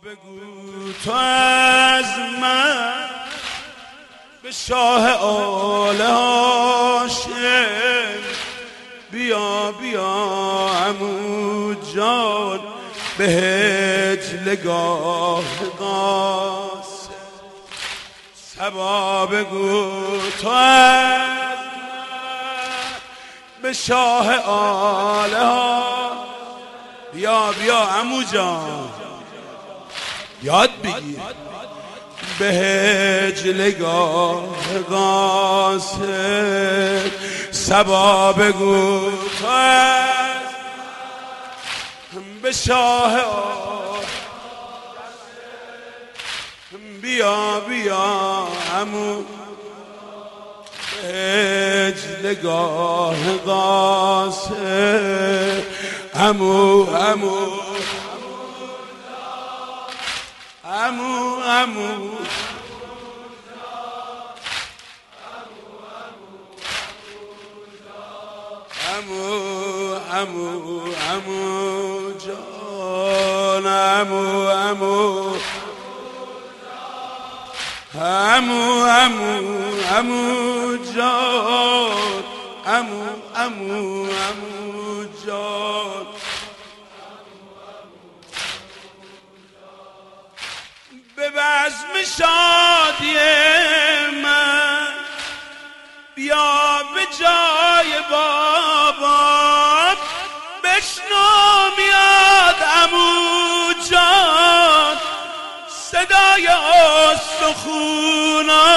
بگو تو از من به شاه آل هاشم بیا بیا عمو جان به هجلگاه قاسم. صبا بگو تو از من به شاه آل هاشم بیا بیا عمو جان یاد بگیر به هجلگاه قاسم. صبا بگو تو از به شاه بیا بیا عمو به هجلگاه قاسم. عمو عمو عمو عمو عمو عمو جان عمو عمو عمو عمو جان عمو عمو عمو جان. به بزم شادی من بیا به جای بابا بشنو میاد عمو جان صدای استخونا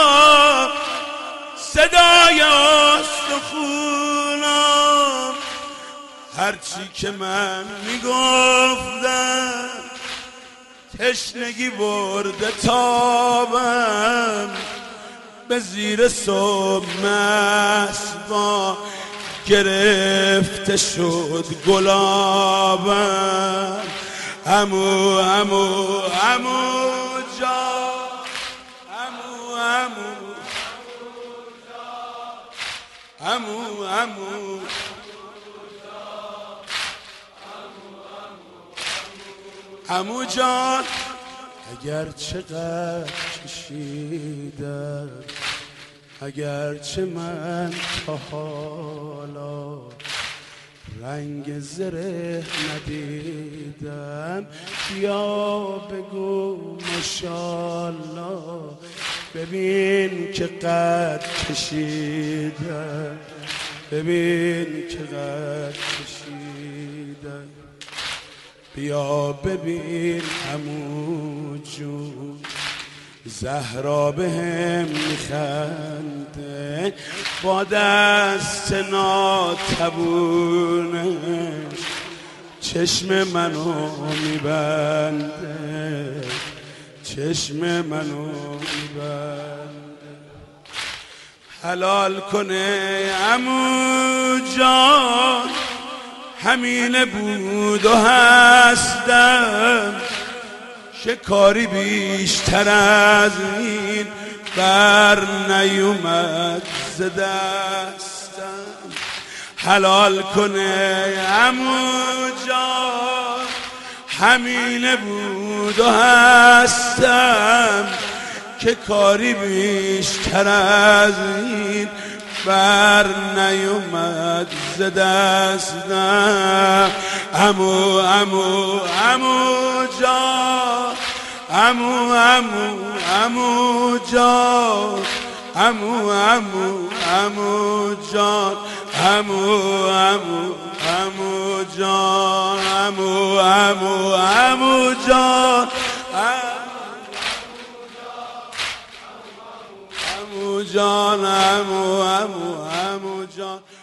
صدای استخونا. هرچی که من میگفتم تشنگی برده تابم به زیر صبح مسبا گرفته شد گلابم. عمو عمو عمو جان عمو عمو عمو عمو عمو جان اگر چقدر کشیدم اگرچه من تا حالا رنگ زره ندیدم بیا بگو ماشاءالله ببین که قد کشیدم ببین که قد کشیدم. بیا ببین عمو جون زهرا بهم میخنده با دست ناتوونش چشم منو میبنده چشم منو میبنده. حلال کنه عمو جان همین بود و هستم شکاری بیشتر از این بر نیومد ز دستم. حلال کنه عمو جان همین بود و هستم که کاری بیشتر از این بر نیومد ز دستم. عمو عمو عمو جان عمو عمو عمو جان عمو عمو عمو جان عمو عمو عمو جان عمو عمو عمو جان عمو جان عمو عمو عمو جان.